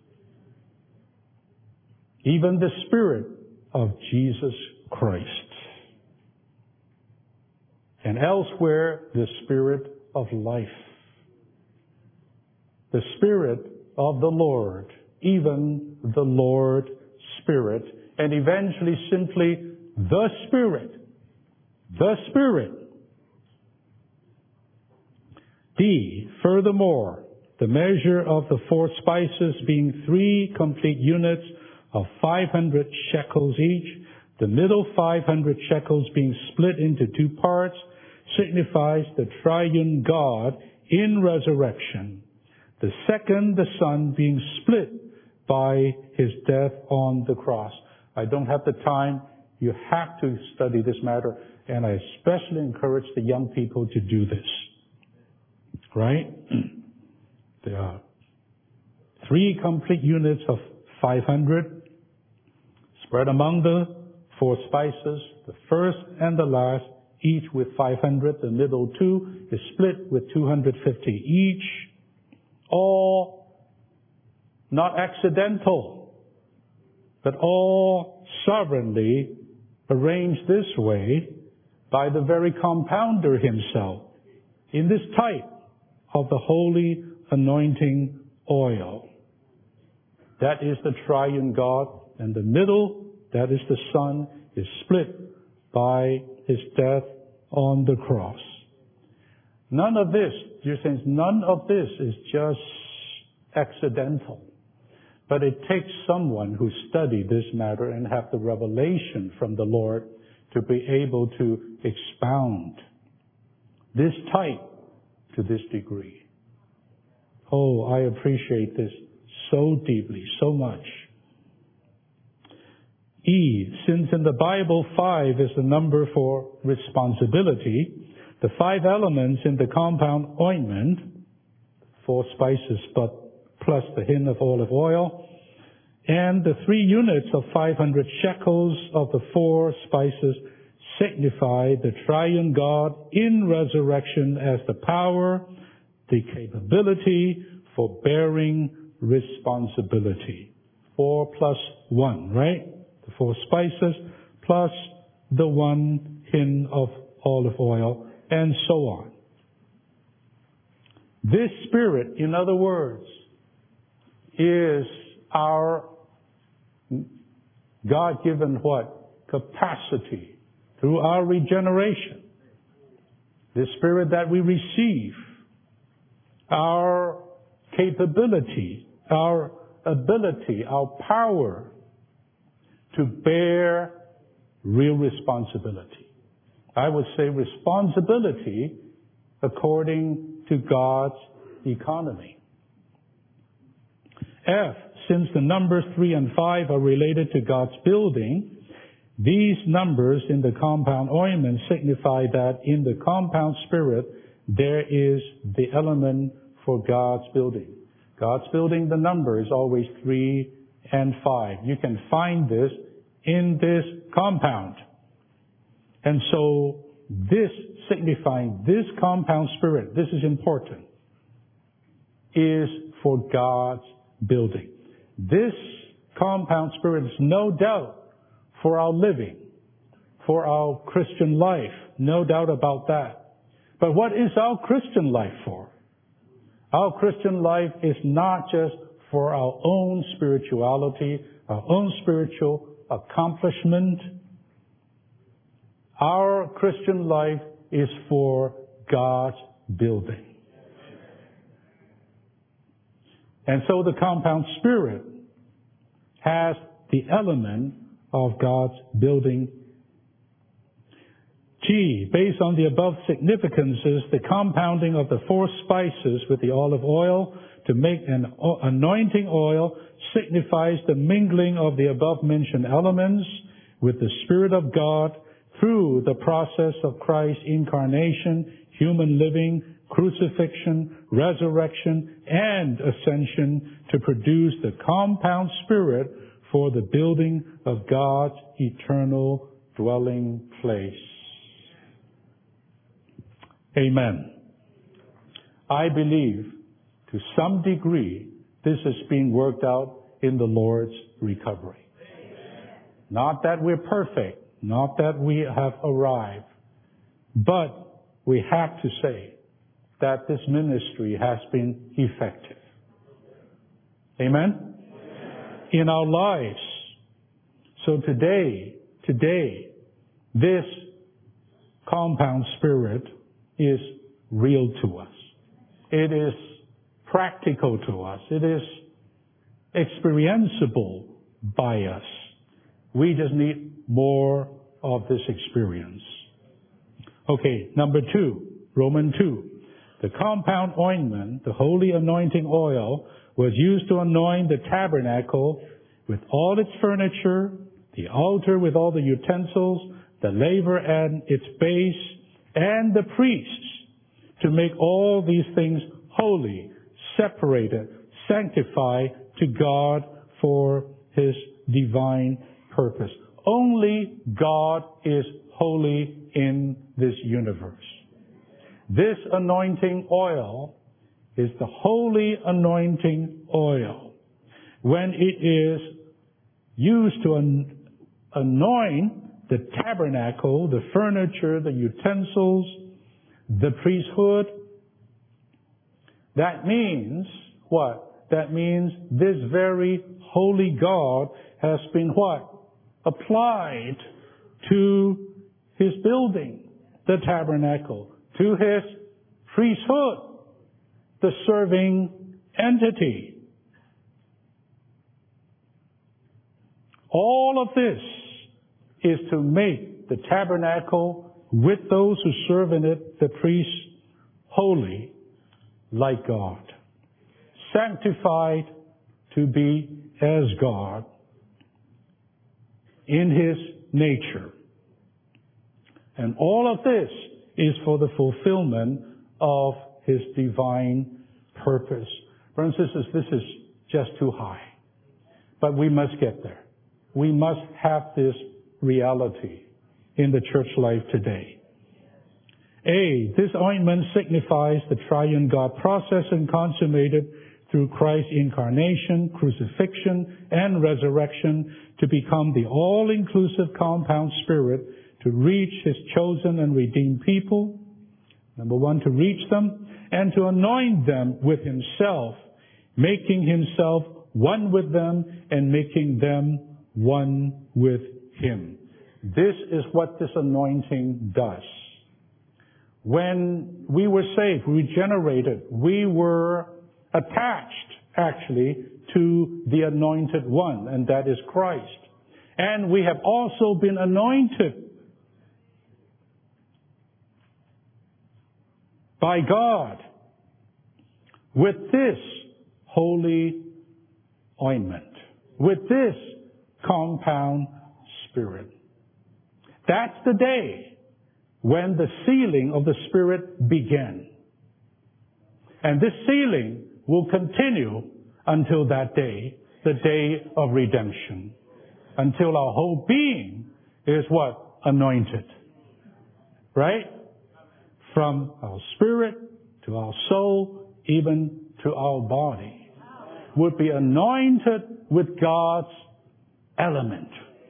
Even the Spirit of Jesus Christ. And elsewhere, the Spirit of life. The Spirit of the Lord. Even the Lord Spirit. And eventually simply the Spirit. The Spirit. D. Furthermore, the measure of the four spices being three complete units of five hundred shekels each, the middle five hundred shekels being split into two parts, signifies the triune God in resurrection. The second, the Son, being split by His death on the cross. I don't have the time. You have to study this matter, and I especially encourage the young people to do this. Right? There are three complete units of five hundred spread among the four spices, the first and the last, each with five hundred. The middle two is split with two hundred fifty each. All not accidental, but all sovereignly arranged this way by the very compounder Himself in this type of the holy anointing oil. That is the triune God, and the middle, that is the Son, is split by His death on the cross. None of this, dear saints, none of this is just accidental. But it takes someone who studied this matter and have the revelation from the Lord to be able to expound this type to this degree. Oh, I appreciate this so deeply, so much. E, since in the Bible five is the number for responsibility, the five elements in the compound ointment, four spices but plus the hin of olive oil, and the three units of five hundred shekels of the four spices signify the triune God in resurrection as the power, the capability for bearing responsibility. Four plus one, right? The four spices plus the one hin of olive oil and so on. This Spirit, in other words, is our God-given what? Capacity through our regeneration. The Spirit that we receive, our capability, our ability, our power to bear real responsibility. I would say responsibility according to God's economy. F, since the numbers three and five are related to God's building, these numbers in the compound ointment signify that in the compound spirit there is the element for God's building. God's building, the number is always three and five. You can find this in this compound. And so this signifying this compound spirit, this is important, is for God's building. This compound spirit is no doubt for our living, for our Christian life. No doubt about that. But what is our Christian life for? Our Christian life is not just for our own spirituality, our own spiritual accomplishment. Our Christian life is for God's building. And so the compound spirit has the element of God's building. G, based on the above significances, the compounding of the four spices with the olive oil to make an anointing oil signifies the mingling of the above mentioned elements with the Spirit of God through the process of Christ's incarnation, human living, crucifixion, resurrection, and ascension to produce the compound spirit for the building of God's eternal dwelling place. Amen. I believe to some degree this is being worked out in the Lord's recovery. Not that we're perfect, not that we have arrived, but we have to say that this ministry has been effective. Amen? In our lives. So today, today, this compound spirit is real to us. It is practical to us. It is experienceable by us. We just need more of this experience. Okay, number two, Romans two. The compound ointment, the holy anointing oil, was used to anoint the tabernacle with all its furniture, the altar with all the utensils, the laver and its base, and the priests, to make all these things holy, separated, sanctified to God for His divine purpose. Only God is holy in this universe. This anointing oil is the holy anointing oil. When it is used to an- anoint the tabernacle, the furniture, the utensils, the priesthood, that means what? That means this very holy God has been what? Applied to His building, the tabernacle, to His priesthood, the serving entity. All of this is to make the tabernacle with those who serve in it, the priests, holy like God, sanctified to be as God in His nature. And all of this is for the fulfillment of His divine purpose. Brothers and sisters, this is just too high. But we must get there. We must have this reality in the church life today. A, this ointment signifies the triune God process and consummated through Christ's incarnation, crucifixion, and resurrection to become the all-inclusive compound spirit to reach His chosen and redeemed people. Number one, to reach them and to anoint them with himself, making himself one with them and making them one with him. This is what this anointing does. When we were saved, regenerated, we were attached, actually, to the anointed one, and that is Christ. And we have also been anointed by God with this holy ointment, with this compound Spirit. That's the day when the sealing of the Spirit began. And this sealing will continue until that day, the day of redemption. Until our whole being is what? Anointed. Right? From our spirit to our soul, even to our body, would be anointed with God's element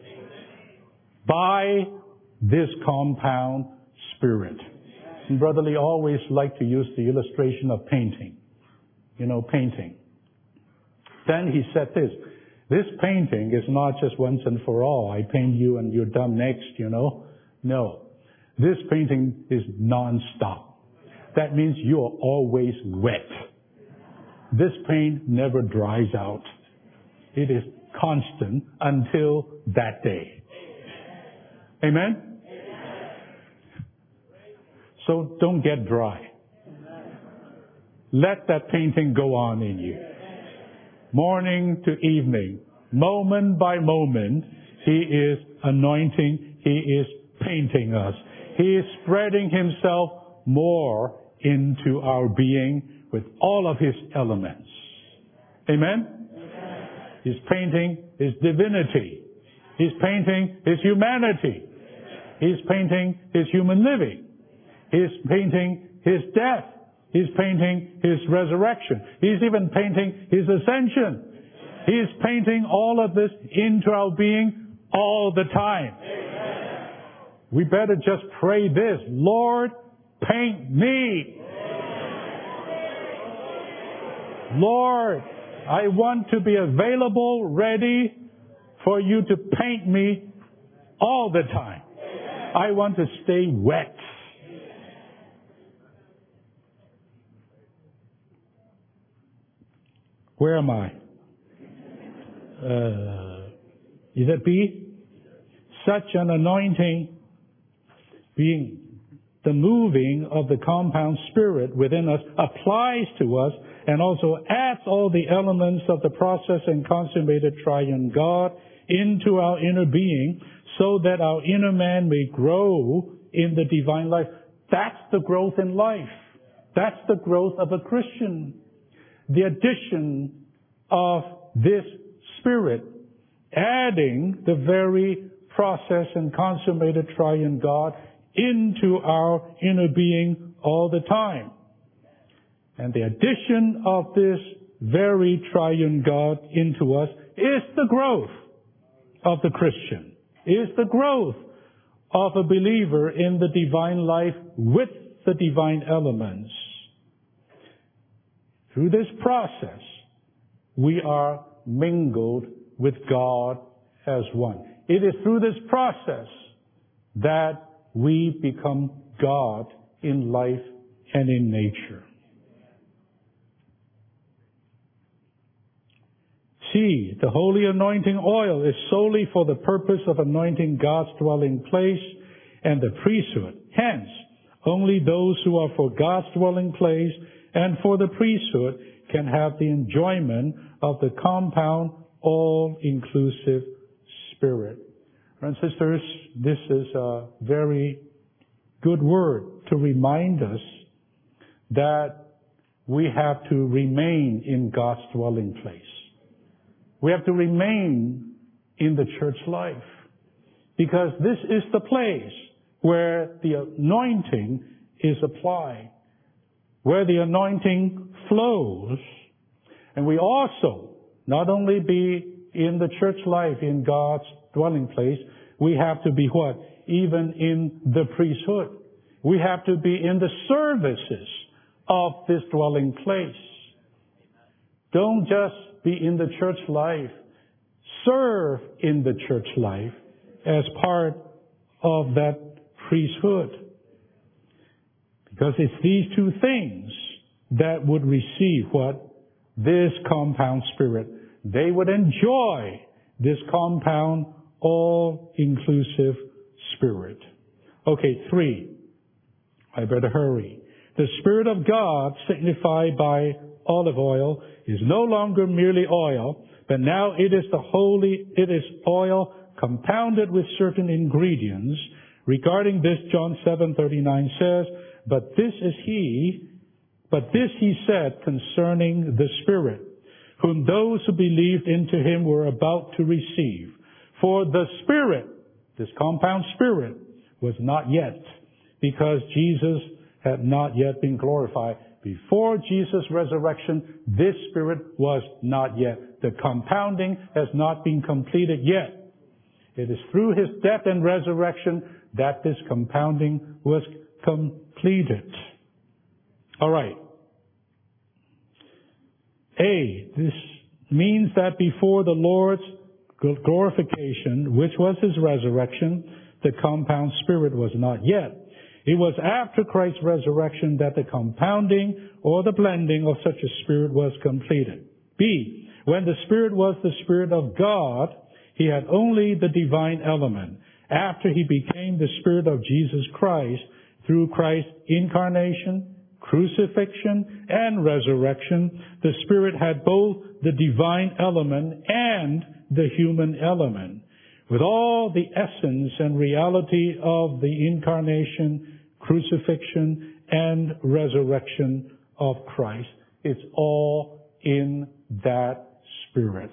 by this compound Spirit. And Brother Lee always liked to use the illustration of painting. You know, painting. Then he said this, this painting is not just once and for all. I paint you and you're done next, you know. No. This painting is non-stop. That means you are always wet. This paint never dries out. It is constant until that day. Amen? So don't get dry. Let that painting go on in you. Morning to evening, moment by moment, He is anointing, He is painting us. He is spreading Himself more into our being with all of His elements. Amen? Amen. He's painting His divinity. He's painting His humanity. He's painting His human living. He's painting His death. He's painting His resurrection. He's even painting His ascension. He's painting all of this into our being all the time. Amen. We better just pray this, Lord, paint me. Lord, I want to be available, ready for you to paint me all the time. I want to stay wet. Where am I? Uh, is that B? Such an anointing, being the moving of the compound Spirit within us, applies to us and also adds all the elements of the process and consummated triune God into our inner being so that our inner man may grow in the divine life. That's the growth in life. That's the growth of a Christian. The addition of this Spirit, adding the very process and consummated triune God into our inner being all the time. And the addition of this very triune God into us is the growth of the Christian, is the growth of a believer in the divine life with the divine elements. Through this process, we are mingled with God as one. It is through this process that we become God in life and in nature. C, the holy anointing oil is solely for the purpose of anointing God's dwelling place and the priesthood. Hence, only those who are for God's dwelling place and for the priesthood can have the enjoyment of the compound, all-inclusive Spirit. Brothers and sisters, this is a very good word to remind us that we have to remain in God's dwelling place. We have to remain in the church life because this is the place where the anointing is applied, where the anointing flows. And we also not only be in the church life, in God's dwelling place, we have to be what? Even in the priesthood. We have to be in the services of this dwelling place. Don't just be in the church life. Serve in the church life as part of that priesthood. Because it's these two things that would receive what? This compound spirit. They would enjoy this compound, all-inclusive spirit. Okay, three. I better hurry. The Spirit of God, signified by olive oil, is no longer merely oil, but now it is the holy, it is oil compounded with certain ingredients. Regarding this, John seven thirty-nine says, But this is he, but this he said concerning the Spirit, whom those who believed into him were about to receive. For the Spirit, this compound spirit, was not yet, because Jesus had not yet been glorified. Before Jesus' resurrection, this Spirit was not yet. The compounding has not been completed yet. It is through his death and resurrection that this compounding was completed. All right. A, this means that before the Lord's glorification, which was his resurrection, the compound spirit was not yet. It was after Christ's resurrection that the compounding or the blending of such a spirit was completed. B, when the Spirit was the Spirit of God, he had only the divine element. After he became the Spirit of Jesus Christ, through Christ's incarnation, crucifixion, and resurrection, the Spirit had both the divine element and the human element. With all the essence and reality of the incarnation, crucifixion, and resurrection of Christ. It's all in that Spirit.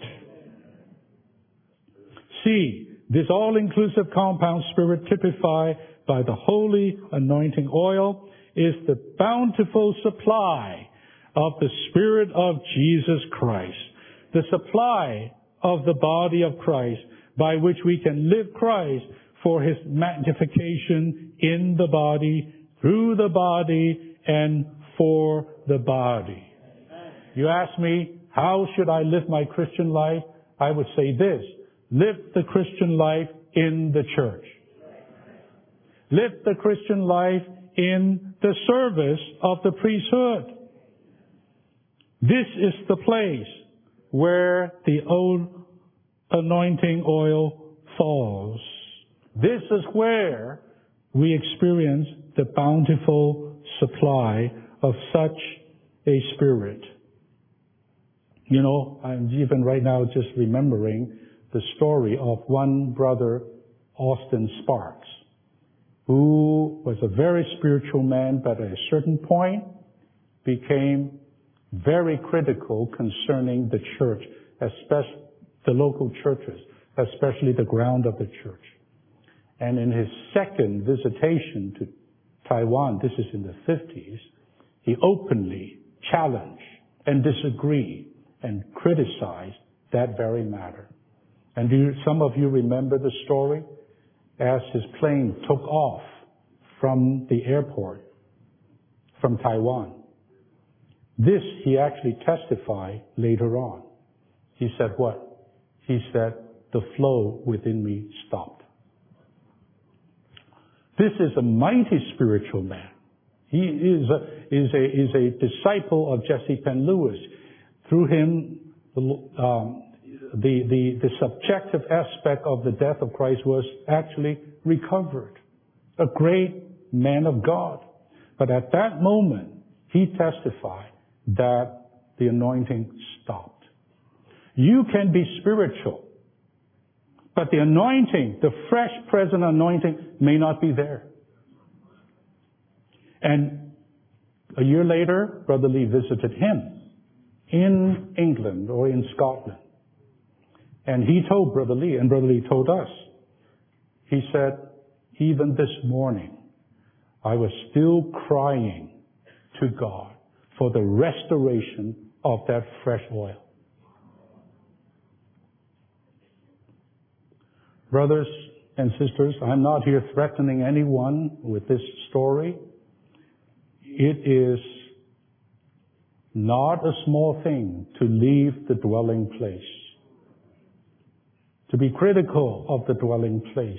C, this all-inclusive compound spirit typified by the holy anointing oil is the bountiful supply of the Spirit of Jesus Christ. The supply of the body of Christ by which we can live Christ for his magnification in the body, through the body, and for the body. You ask me, how should I live my Christian life? I would say this: live the Christian life in the church. Live the Christian life in the service of the priesthood. This is the place where the old anointing oil falls. This is where we experience the bountiful supply of such a spirit. You know, I'm even right now just remembering the story of one brother, Austin Sparks, who was a very spiritual man, but at a certain point became very critical concerning the church, especially the local churches, especially the ground of the church. And in his second visitation to Taiwan, this is in the fifties, he openly challenged and disagreed and criticized that very matter. And do you, some of you remember the story? As his plane took off from the airport, from Taiwan. This he actually testified later on. He said what? He said, the flow within me stopped. This is a mighty spiritual man. He is a, is a, is a disciple of Jesse Penn Lewis. Through him, the, um, the, the, the subjective aspect of the death of Christ was actually recovered. A great man of God. But at that moment, he testified that the anointing stopped. You can be spiritual, but the anointing, the fresh present anointing, may not be there. And a year later, Brother Lee visited him in England or in Scotland. And he told Brother Lee, and Brother Lee told us, he said, even this morning, I was still crying to God for the restoration of that fresh oil. Brothers and sisters, I'm not here threatening anyone with this story. it is not a small thing to leave the dwelling place, to be critical of the dwelling place.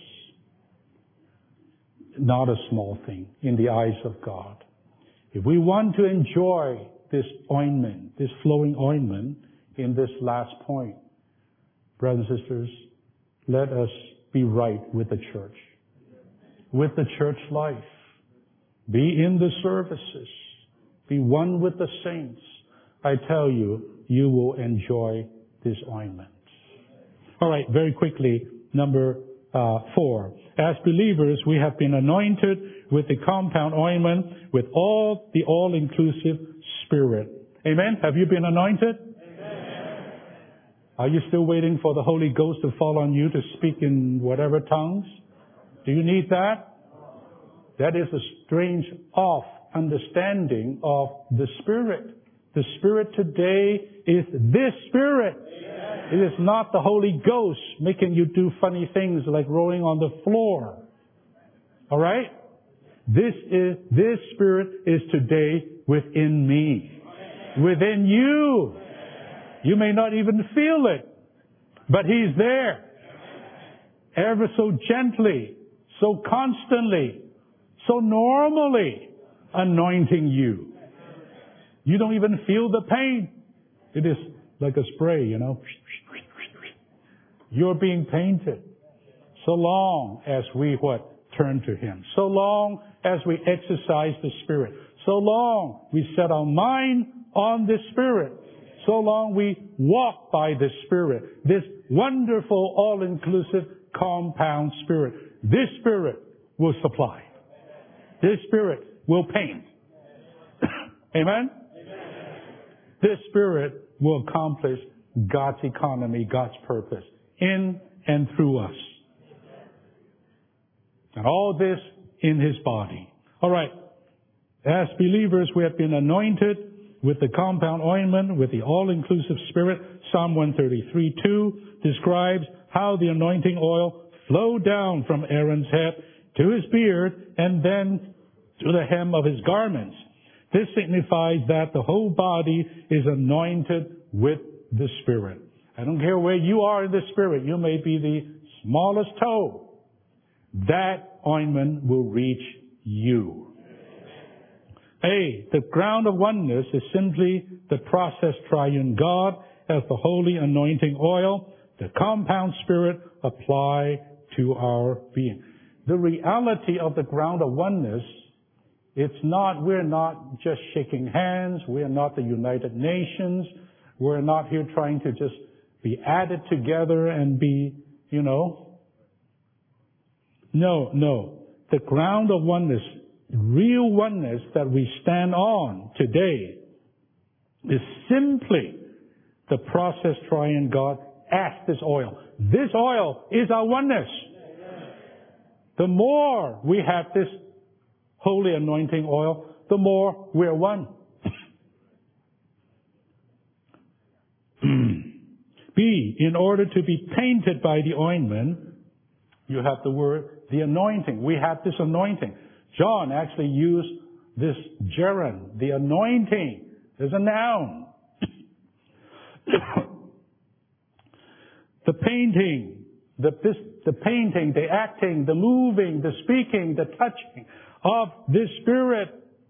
Not a small thing in the eyes of God. If we want to enjoy this ointment, this flowing ointment in this last point, brothers and sisters, let us be right with the church, with the church life. Be in the services. Be one with the saints. I tell you, you will enjoy this ointment. All right, very quickly, number uh, four. As believers, we have been anointed with the compound ointment, with all the all-inclusive Spirit. Amen? Have you been anointed? Amen. Are you still waiting for the Holy Ghost to fall on you to speak in whatever tongues? Do you need that? That is a strange off understanding of the Spirit. The Spirit today is this Spirit. It is not the Holy Ghost making you do funny things like rolling on the floor. All right? This is, this Spirit is today within me. Within you. You may not even feel it, but He's there. Ever so gently, so constantly, so normally anointing you. You don't even feel the pain. It is like a spray, you know. You're being painted. So long as we what? Turn to Him. So long as we exercise the Spirit. So long we set our mind on the Spirit. So long we walk by the Spirit. This wonderful, all-inclusive, compound Spirit. This Spirit will supply. This Spirit will paint. Amen? This Spirit will accomplish God's economy, God's purpose in and through us. And all this in His body. All right. As believers, we have been anointed with the compound ointment, with the all-inclusive Spirit. Psalm one thirty-three two describes how the anointing oil flowed down from Aaron's head to his beard and then to the hem of his garments. This signifies that the whole body is anointed with the Spirit. I don't care where you are in the Spirit. You may be the smallest toe. That ointment will reach you. A, the ground of oneness is simply the process triune God as the holy anointing oil, the compound Spirit apply to our being. The reality of the ground of oneness, it's not, we're not just shaking hands. We're not the United Nations. We're not here trying to just be added together and be, you know. No, no. The ground of oneness, real oneness that we stand on today is simply the process triune God as this oil. This oil is our oneness. The more we have this holy anointing oil, the more we're one. B, in order to be painted by the ointment, you have the word, the anointing. We have this anointing. John actually used this gerund, the anointing, as a noun. The painting, the, this, the painting, the acting, the moving, the speaking, the touching of this Spirit.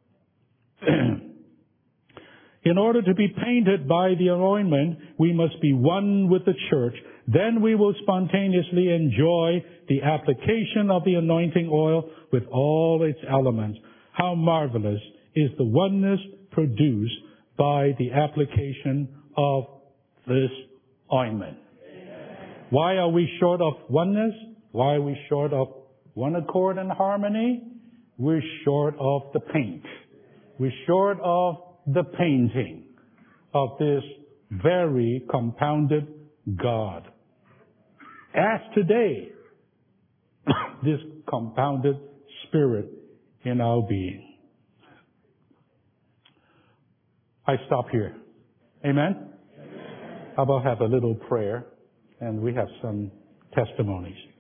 In order to be painted by the anointment, we must be one with the church. Then we will spontaneously enjoy the application of the anointing oil with all its elements. How marvelous is the oneness produced by the application of this ointment. Why are we short of oneness? Why are we short of one accord and harmony? We're short of the paint. We're short of the painting of this very compounded God. As today, this compounded Spirit in our being. I stop here. Amen? Amen. How about have a little prayer and we have some testimonies.